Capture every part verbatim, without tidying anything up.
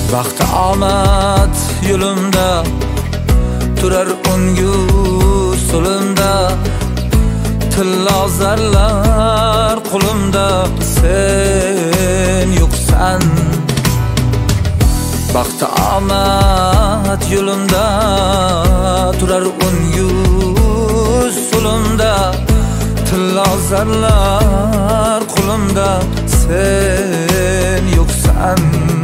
Baxt omad yo'limda turar ungu so'limda, tillo zarlar qo'limda, sen yo'qsan. Baxt omad yo'limda turar ungu so'limda, tillo zarlar qo'limda, sen yo'qsan.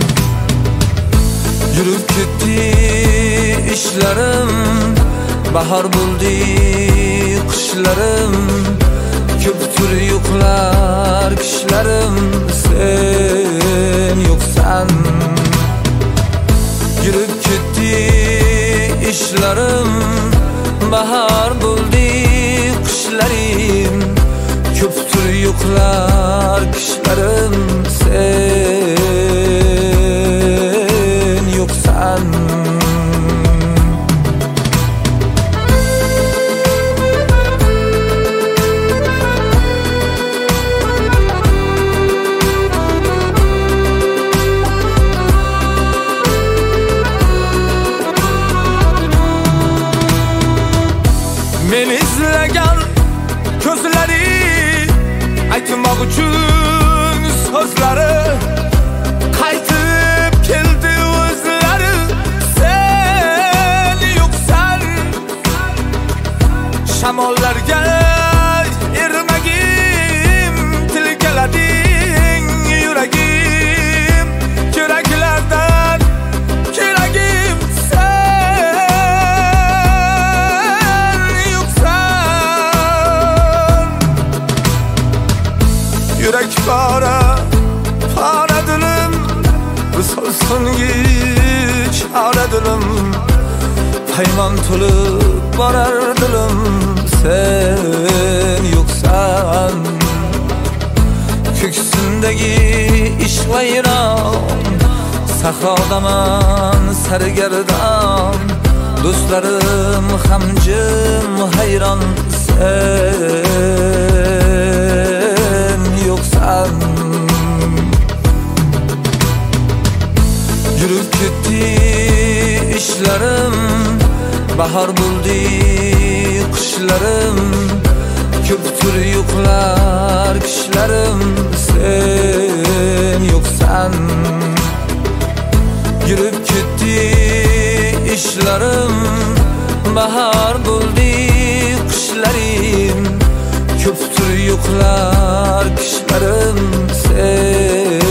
Yurib ketdi ishlarim, bahor bo'ldi qishlarim, ko'pdir yo'qlar kishlarim, sen yo'qsan. Yurib ketdi ishlarim, bahor bo'ldi qishlarim, ko'pdir yo'qlar kishlarim, sen yo'qsan. Men izlagan ko'zlari, aytmoq uchun so'zlari, qaytib keldi o'zlari, sen yo'qsan. Shamollarga ermagim, tilgalading yuragim, yuraklardan keragim, yurak para, para dilim, solsun hiç ara dilim, paymon to'lib borar dilim, sen yo'qsan. Ko'ksimdagi ishq vayron, sahrodaman sargardon, do'stlarim ham jim hayron, sen yo'qsan. Yurib ketdi ishlarim, bahor bo'ldi qishlarim, ko'pdir yo'qlar kishlarim, sen yo'qsan. Yurib ketdi ishlarim, bahor bo'ldi qishlarim, ko'pdir yo'qlar kishlarim, sen